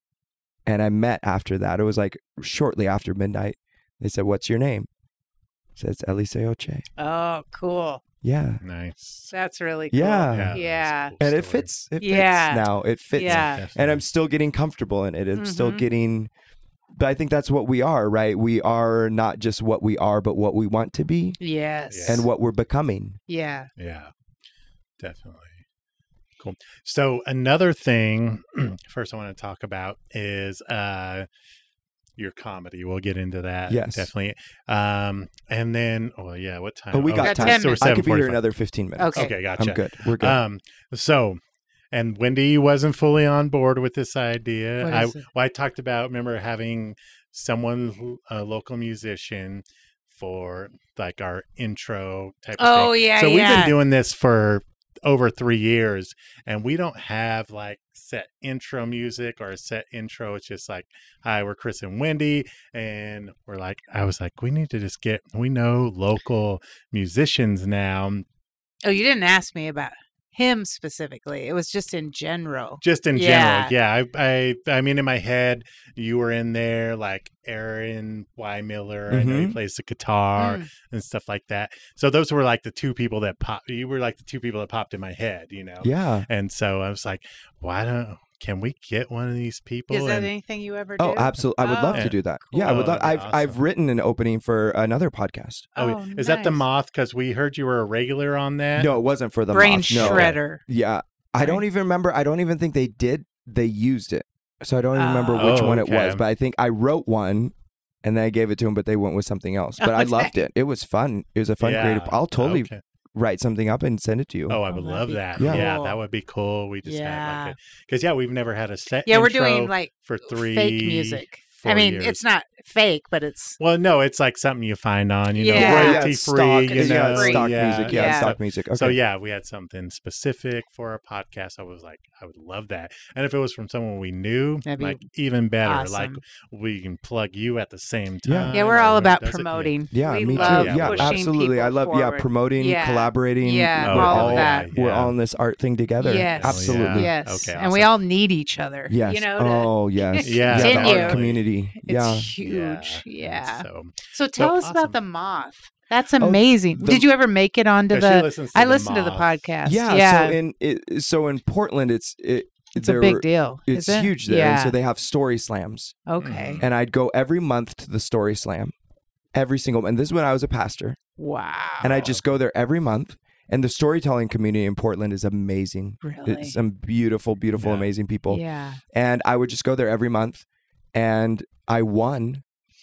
and I met after that. It was like shortly after midnight. They said, what's your name? I said, it's Elise Oche. Oh, cool. Yeah. Nice. That's really cool. Yeah. that's a Yeah. cool And it story. fits. It fits Yeah. now. It fits. Yeah. Definitely. And I'm still getting comfortable in it. I'm still Mhm. getting, but I think that's what we are, right? We are not just what we are, but what we want to be Yes. Yeah. and what we're becoming. Yeah. Yeah, definitely. Cool. So another thing, first I want to talk about is uh, your comedy. We'll get into that. Yes. Definitely. Um, and then, oh yeah, what time? But we Oh, got Got time. ten so we're minutes. I could be here seven forty-five. another fifteen minutes. Okay. Okay, gotcha. I'm good. We're good. Um, so, and Wendy wasn't fully on board with this idea. What I, is it? well, I talked about, remember having someone, who- a local musician, for like our intro type of Oh, thing. yeah, So we've yeah. been doing this for over three years, and we don't have like set intro music or a set intro. It's just like, hi, we're Chris and Wendy, and we're like, I was like, we need to just get, we know local musicians now. Oh, you didn't ask me about him specifically. It was just in general. Just in Yeah. general, yeah. I, I, I mean, in my head, you were in there, like Aaron Y. Miller. I know he Mhm. plays the guitar Mm. and stuff like that. So those were like the two people that popped. You were like the two people that popped in my head, you know. Yeah. And so I was like, why don't? Can we get one of these people? Is that and, anything you ever do? Oh, absolutely. I would love Oh, to do that. cool. Yeah, I would Oh, love. that'd I've be I've awesome. written an opening for another podcast. oh, Oh, is that the nice. Moth? Because we heard you were a regular on that. No, it wasn't for the Brain Moth. No. shredder. Yeah, I don't even remember. I don't even think they did. They used it, so I don't even remember Oh. which Oh, one it was. okay. But I think I wrote one, and then I gave it to them. But they went with something else. But I Okay. loved it. It was fun. It was a fun Yeah. creative. I'll totally Okay. write something up and send it to you. Oh, I Oh, would that'd love be that. cool. Yeah. that would be cool. We just had Yeah. like a because yeah, we've never had a set. Yeah, we're intro doing like for three fake music. four four I mean, years. it's not fake, but it's Well, no, it's like something you find on, you Yeah. know, Yeah, royalty it's free, stock, you yeah, know, it's stock yeah, music. Yeah, yeah. stock music. Okay. So yeah, we had something specific for our podcast. I was like, I would love that. And if it was from someone we knew, That'd be like even better. Like awesome. we can plug you at the same Yeah. time. yeah, we're or all when it about does it, yeah. promoting. Yeah, we me too. love Yeah, pushing absolutely. I people love yeah forward. promoting, Yeah. collaborating. Yeah, Oh, we're all all of that. we're yeah. all in this art thing together. Yes. Absolutely. Yeah. Yes, Okay, and we awesome. all need each other. Yes. you know. to- oh yes. Yeah, yeah. The continue. art community. it's yeah. huge. Yeah. So, So tell us awesome. about the moth. That's amazing. Oh, the- Did you ever make it onto Yeah, she the? listens to I the listened to the Moth. podcast. Yeah. Yeah, So in it, so in Portland, it's it, it's a there big were- deal. It's is it? huge there. Yeah. And so they have story slams, okay. and I'd go every month to the story slam, every single. And this is when I was a pastor, Wow. and I just go there every month. And the storytelling community in Portland is amazing. really. It's some beautiful, beautiful, Yeah. amazing people. Yeah. And I would just go there every month, and I won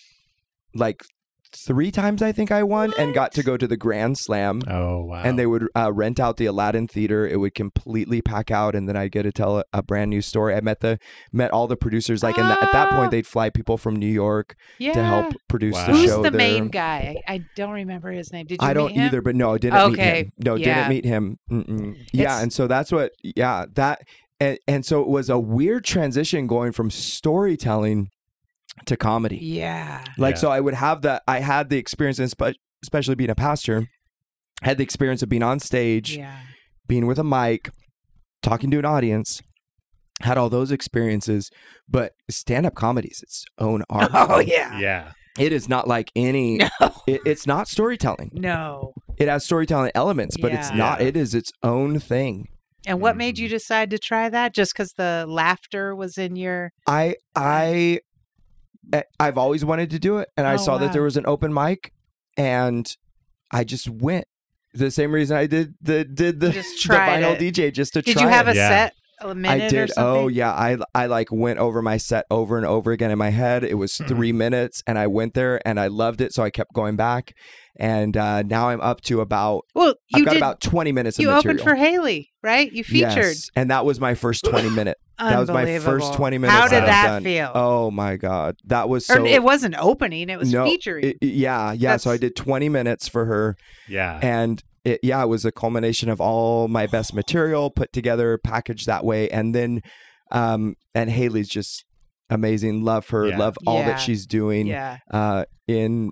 like three times. I think I won, and got to go to the Grand Slam. oh wow. And they would uh, rent out the Aladdin Theater. It would completely pack out, and then I'd get to tell a, a brand new story. I met the met all the producers. Like, and th- at that Ah. point, they'd fly people from New York Yeah. to help produce Wow. the Who's show. the there. main guy? I, I don't remember his name. Did you I don't meet him? either, but no, I didn't meet Okay. him. No, Yeah. didn't meet him. Mm-mm. Yeah, It's- and so that's what. Yeah, that and and so it was a weird transition going from storytelling to comedy. Yeah. Like, Yeah. so I would have that. I had the experience, in spe- especially being a pastor, had the experience of being on stage, Yeah. being with a mic, talking to an audience, had all those experiences. But stand-up comedy is its own art. Oh yeah. yeah. It is not like any. No. It, it's not storytelling. No. It has storytelling elements, but it's Yeah. not. Yeah. It is its own thing. And what made you decide to try that? Just because the laughter was in your. I I I- I've always wanted to do it, and I Oh, saw that wow. there was an open mic, and I just went. The same reason I did the did the, Just the tried vinyl it. D J just to Did try you have it. a Yeah. set? A minute I or did. something? Oh yeah, I I like went over my set over and over again in my head. It was Mhm. three minutes, and I went there and I loved it, so I kept going back. And uh, now I'm up to about Well, you I've got did. about twenty minutes you of material. opened for Haley, right? You featured. Yes, and that was my first twenty minute. That was my first Unbelievable. twenty minutes. How did I've that done. feel? Oh my god, that was so. or it wasn't opening; it was no, featuring. it- yeah, yeah. So I That's- did twenty minutes for her, Yeah. and it, yeah, it was a culmination of all my best material put together, packaged that way, and then, um, and Haley's just amazing. Love her, Yeah. love all Yeah. that she's doing, yeah. uh, in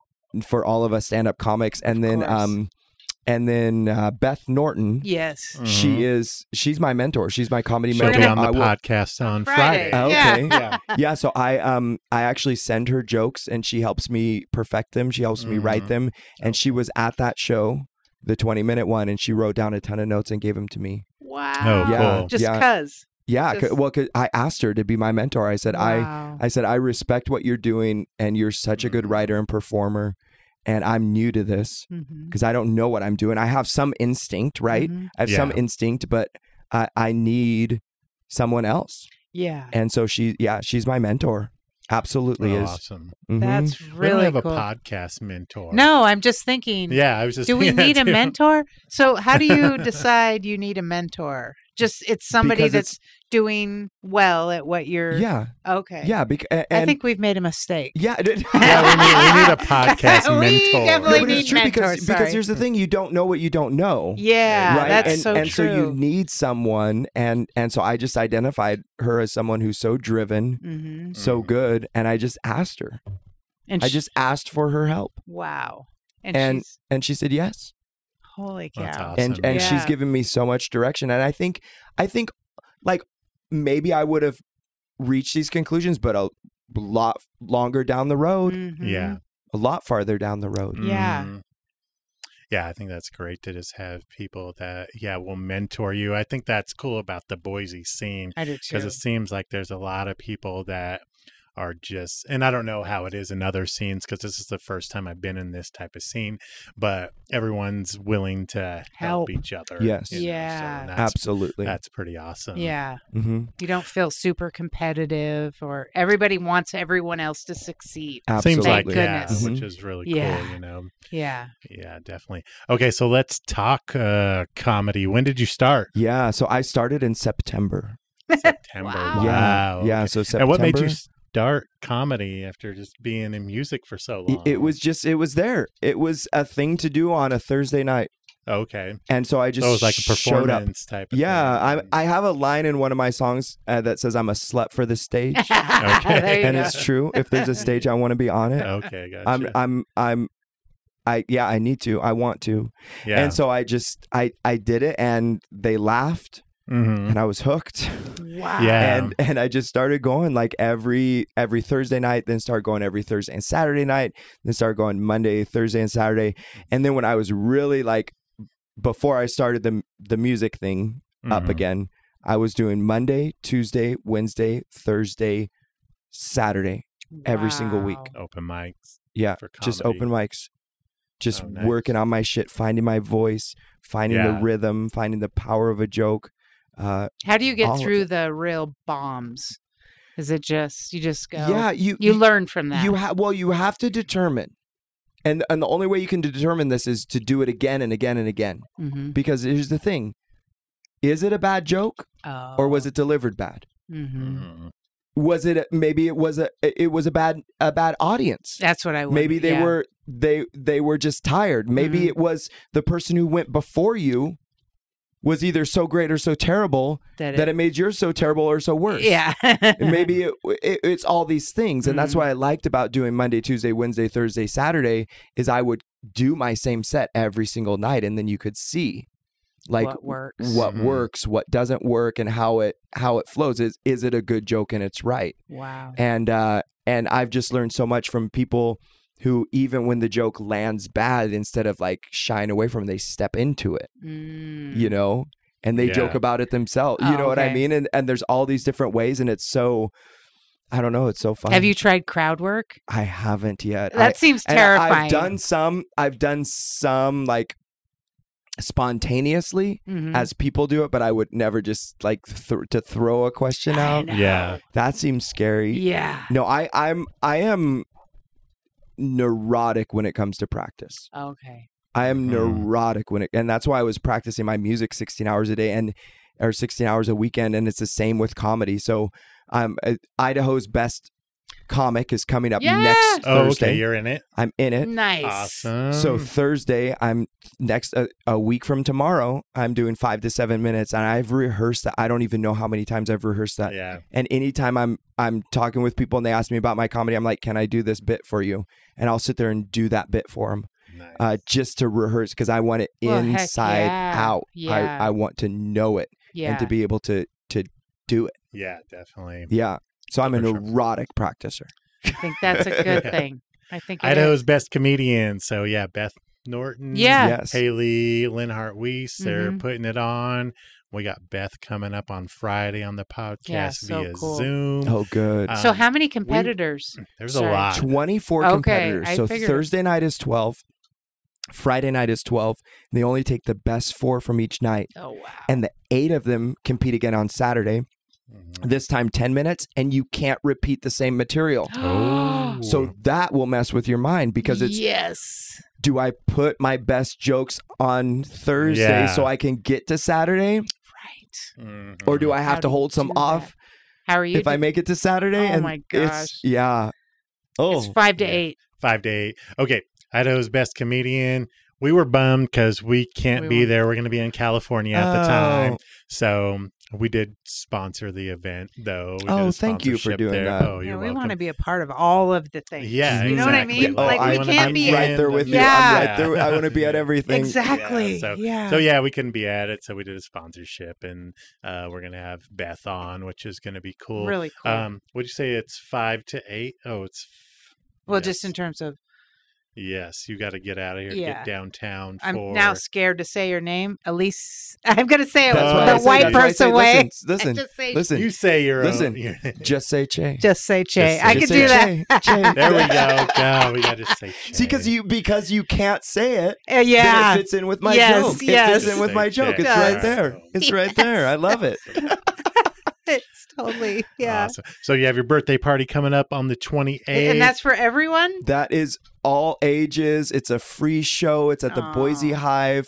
for all of us stand up comics, and then, course. um, and then uh, Beth Norton. Yes. She is. She's my mentor. She's my comedy She'll mentor. be on I the will- podcast on Friday. Friday. Oh, Yeah. okay. Yeah. yeah, so I um I actually send her jokes, and she helps me perfect them. She helps me write Mhm. them, and she was at that show, the twenty minute one, and she wrote down a ton of notes and gave them to me. Wow. Oh, Yeah. cool. Just Yeah. cause. Yeah, 'cause- Just- well, 'cause I asked her to be my mentor. I said I Wow. I said I respect what you're doing, and you're such a good Mhm. writer and performer, and I'm new to this Mhm. because I don't know what I'm doing. I have some instinct, right? Mhm. I have some Yeah. instinct, but I I need someone else. Yeah. And so she, yeah, she's my mentor. Absolutely Oh, is. awesome. Mhm. That's We don't really have a cool. podcast mentor. No, I'm just thinking. Yeah, I was just Do we thinking need that a too. mentor? So how do you decide you need a mentor? Just it's somebody Because that's doing well at what you're. Yeah, Okay. yeah. Bec- and, I think we've made a mistake. yeah. Yeah, we need, we need a podcast We mentor. definitely No, but it's need true because, mentors, because sorry. here's the thing: you don't know what you don't know. Yeah, right. that's and, so and true. so you need someone, and and so I just identified her as someone who's so driven, hmm so Mhm. good, and I just asked her. And I sh- just asked for her help, wow. And, and she's and she said yes. holy cow. That's awesome. and and she's Yeah. given me so much direction, and I think I think like maybe I would have reached these conclusions, but a lot longer down the road, Mhm. Yeah. a lot farther down the road. Yeah. Mhm. Yeah, I think that's great to just have people that, yeah, will mentor you. I think that's cool about the Boise scene I do too. because it seems like there's a lot of people that are just, and I don't know how it is in other scenes because this is the first time I've been in this type of scene, but everyone's willing to help, Help. each other. Yes. you know, so Yeah. that's, Absolutely. That's pretty awesome. Yeah. hmm You don't feel super competitive or everybody wants everyone else to succeed. Absolutely. Seems like, Thank yeah, goodness. which Mhm. is really Yeah. cool, you know. Yeah. Yeah, definitely. Okay, so let's talk uh, comedy. When did you start? Yeah. So I started in September. September. Wow. Wow. Yeah. Yeah. So September. And what made you dart comedy after just being in music for so It- long? It was just, it was there. It was a thing to do on a Thursday night. okay. And so I just So it was like a showed up. performance type of Yeah, thing. I I have a line in one of my songs uh, that says I'm a slut for the stage, There you and go. it's true. If there's a stage, I want to be on it. Okay, gotcha. I'm I'm I'm I yeah, I need to. I want to. yeah. And so I just I I did it, and they laughed, Mhm. and I was hooked. Wow. Yeah. And and I just started going like every every Thursday night, then started going every Thursday and Saturday night, then started going Monday, Thursday, and Saturday. And then when I was really like before I started the the music thing up Mhm. again, I was doing Monday, Tuesday, Wednesday, Thursday, Saturday, every single week. Wow. Open mics. Yeah, For just comedy. open mics. Just Oh, nice. working on my shit, finding my voice, finding Yeah. the rhythm, finding the power of a joke. Uh, How do you get all of through it. the real bombs? Is it just you just go? yeah, you You learn from that. You have well, you have to determine, and and the only way you can determine this is to do it again and again and again. mm-hmm. Because here's the thing: is it a bad joke, Oh. or was it delivered bad? Mm-hmm. Mhm. Was it a- maybe it was a it was a bad a bad audience? That's what I. Would, Maybe they yeah. were they they were just tired. Maybe Mhm. it was the person who went before you was either so great or so terrible that that it made yours so terrible or so worse. Yeah. And maybe it, it, it's all these things, and that's Mhm. what I liked about doing Monday, Tuesday, Wednesday, Thursday, Saturday is I would do my same set every single night, and then you could see like what works. what Mhm. works, what doesn't work, and how it how it flows. Is is it a good joke and it's right? Wow. And uh, and I've just learned so much from people who, even when the joke lands bad, instead of like shying away from it, they step into it, Mm. you know, and they joke Yeah. about it themselves. You Oh, know what I okay. mean? And and there's all these different ways, and it's so, I don't know, it's so fun. Have you tried crowd work? I haven't yet. That I, seems and terrifying. I've done some. I've done some like spontaneously Mhm. as people do it, but I would never just like th- to throw a question I out. know. Yeah. That seems scary. Yeah. No, I I'm I am neurotic when it comes to practice. Okay. I am Mhm. neurotic when it, and that's why I was practicing my music sixteen hours a day and or sixteen hours a weekend, and it's the same with comedy. So, um, uh, Idaho's Best Comic is coming up Yeah. next Oh, Thursday. okay. You're in it. I'm in it. Nice. Awesome. So Thursday, I'm next uh, a week from tomorrow. I'm doing five to seven minutes, and I've rehearsed that. I don't even know how many times I've rehearsed that. yeah. And anytime I'm I'm talking with people and they ask me about my comedy, I'm like, "Can I do this bit for you?" And I'll sit there and do that bit for them, Nice. uh, just to rehearse because I want it Well, heck inside yeah. out. Yeah. I I want to know it Yeah. and to be able to to do it. yeah, definitely. Yeah. So I'm a For sure. neurotic practicer. I think that's a good Yeah. thing. I think it Idaho's is. best comedian. So yeah, Beth Norton. Yeah. Yes. Haley Linhart Weiss. They're Mhm. putting it on. We got Beth coming up on Friday on the podcast Yeah, so via cool. Zoom. Oh, good. Um, So how many competitors? There's Sorry. a lot. twenty-four Okay, competitors. I So figured. Thursday night is twelve. Friday night is twelve. They only take the best four from each night. Oh wow. And the eight of them compete again on Saturday. Mhm. This time ten minutes, and you can't repeat the same material. Oh. So that will mess with your mind because it's yes. do I put my best jokes on Thursday Yeah. so I can get to Saturday? Right. Mhm. Or do I How have to do you hold some do that? off How are you? if I do- make it to Saturday? Oh and my it's- gosh. yeah. Oh, It's five to yeah. eight. Five to eight. Okay. Idaho's best comedian. We were bummed because we can't We be won't- there. We're going to be in California at the time. Oh. So we did sponsor the event, though. We did Oh, a thank you for sponsorship doing there. that. Oh, Yeah, you're we welcome. want to be a part of all of the things. Yeah, You know what I exactly. mean? Oh, Like, I'm, we wanna can't I'm be right in- there with you. Yeah. I'm right there. I want to be at everything. Exactly. Yeah, so- Yeah. So yeah, we couldn't be at it, so we did a sponsorship, and uh, we're gonna have Beth on, which is gonna be cool. Really cool. Um, would you say it's five to eight? Oh, it's well, yes. just in terms of, yes, you got to get out of here, Yeah. get downtown. I'm for... now scared to say your name. Elise. I'm going to say it That's why I the say- white that's why I person say, way. Listen, listen, Just say, listen. You say your Listen. own. your- Just say Che. just say Che. Just I say- can Just do say that. Che. Che. There we go. God, we got to say. See, because Che. you because you can't say it. Uh, yeah. Then it fits in with my Yes, joke. yes. It fits in with my Say joke. Che. It's It right does. there. It's right there. I love it. It's totally, yeah. Awesome. So you have your birthday party coming up on the twenty-eighth. And that's for everyone? That is all ages. It's a free show. It's at the Aw. Boise Hive.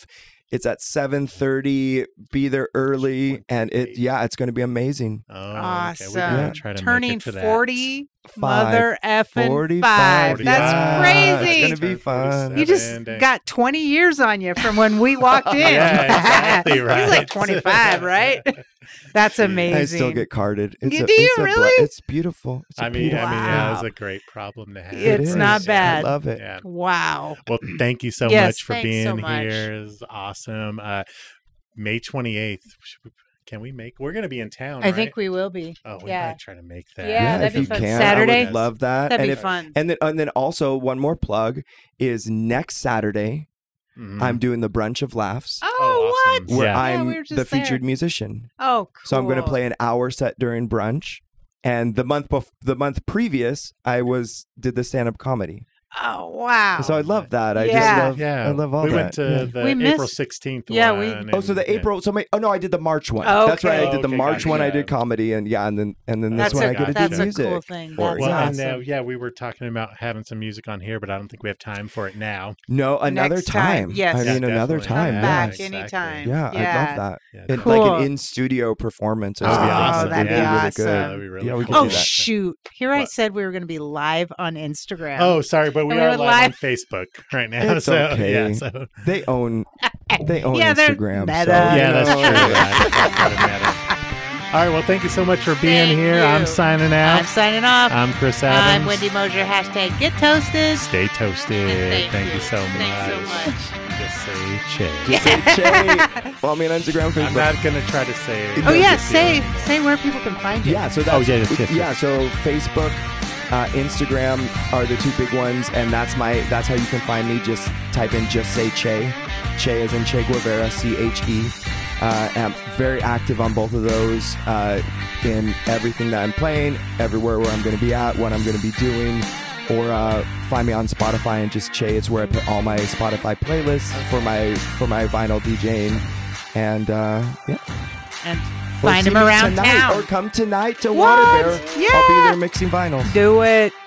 It's at seven thirty. Be there early, and it yeah, it's going to be amazing. Oh, Awesome. okay. We gotta try to Turning make it to that. forty, Five. mother effing forty-five. five. That's Yeah, crazy. It's going to be fun. You just got twenty years on you from when we walked in. Yeah, exactly He's right. like twenty-five, right? That's amazing. I still get carded. It's You- a, do you it's a bl- really? it's beautiful. It's a I mean, beautiful I mean, yeah, it's Wow. a great problem to have. It It's is. not bad. I love it. Yeah. Wow. Well, thank you so Yes, much for thanks being so much. here. It's awesome. Uh, May twenty-eighth. Should we- Can we make? We're going to be in town. I right? think we will be. Oh, we yeah. might try to make that. Yeah, Yeah, that'd if be you fun. can, Saturday? I would love that. That'd and be if, fun. And then, and then also one more plug is next Saturday. Mhm. I'm doing the Brunch of Laughs, Oh, Oh, what? awesome. where Yeah. I'm we were just the featured there. musician. Oh, cool. So I'm going to play an hour set during brunch. And the month bef- the month previous, I was did the stand up comedy. Oh, wow. So I love that. I Yeah. just love. Yeah, I love all we that. went to Yeah. the We April missed- sixteenth Yeah, one. we- and- Oh, so the yeah. April. So my, oh no, I did the March one. Oh, That's right. I okay. did the Okay, March gotcha. one. I did comedy, and yeah, and then and then this That's one a, I get to that's do a music. cool thing. for it. That's Well, Yeah. and uh, awesome. yeah, we were talking about having some music on here, but I don't think we have time for it now. No, another Next time. time. Yes. I Yeah, mean another definitely. time. Come Yeah, back exactly. anytime. Yeah, Yeah. I love that. Yeah, It, Cool. Like an in studio performance. Or That'd be something. awesome. Oh, that'd Yeah. be really awesome. good. That'd be really yeah, we cool. could Oh, do that. shoot. Here I What? said we were going to be live on Instagram. Oh, sorry, but we And we are were live, live- on Facebook right now. It's so okay. yeah, so They own they own Yeah, they're Instagram. meta. So, yeah, you that's know, true. Yeah, that's what it matters. All right, well, thank you so much for being Thank here. you. I'm signing out. I'm signing off. I'm Chris Adams. I'm Wendy Mosier. Hashtag get toasted. Stay toasted. Thank Thank, you. you so much. Thanks so much. Just say chill. Just say Che. Follow me on Instagram, I'm Facebook. not gonna try to say. it. Oh, yeah. Just Say, you. say where people can find you. Yeah, so that's, Oh, yeah, yes, yes, yeah. yes. So Facebook, uh, Instagram are the two big ones, and that's my that's how you can find me. Just type in just say Che, Che as in Che Guevara, C H E. Uh, I'm very active on both of those uh, in everything that I'm playing, everywhere where I'm going to be at, what I'm going to be doing, or uh, find me on Spotify and just Che. It's where I put all my Spotify playlists for my for my vinyl DJing, and uh, yeah. And Or find see him me around tonight, town. Or come tonight to What? Water Bear. I'll Yeah. be there mixing vinyls. Do it.